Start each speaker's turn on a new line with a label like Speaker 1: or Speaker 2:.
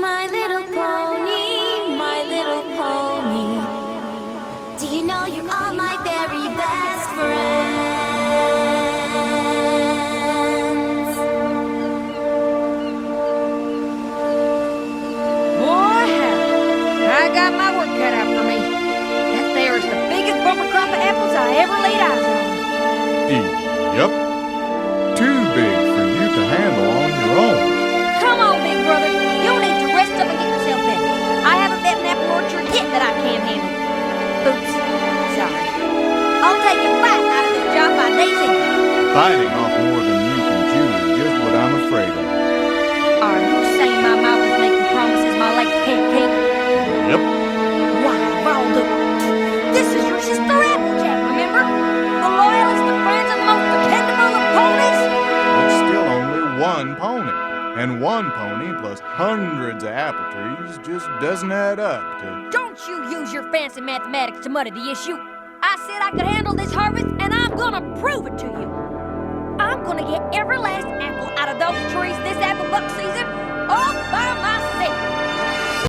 Speaker 1: My little pony, my little pony. Do you know you are my very best friends?
Speaker 2: Boy, I got my work cut out for me. That there is the biggest bumper crop of apples I ever laid eyes on.
Speaker 3: Yep. Too big for you to handle on your own.
Speaker 2: Come on, big brother. You'll need to rest up and get yourself better. I haven't met an apple orchard yet that I can't handle. Oops. Sorry. I'll take a bite out of this job by Daisy.
Speaker 3: Biting off more than you can chew is just what I'm afraid of.
Speaker 2: Are you saying my mouth is making promises my legs can't keep?
Speaker 3: Yep.
Speaker 2: Why, Baldo, this is your sister Applejack, remember? The loyalest of friends and the most dependable of ponies?
Speaker 3: There's still only one pony. And one pony plus hundreds of apple trees just doesn't add up to...
Speaker 2: Don't you use your fancy mathematics to muddy the issue. I said I could handle this harvest, and I'm gonna prove it to you. I'm gonna get every last apple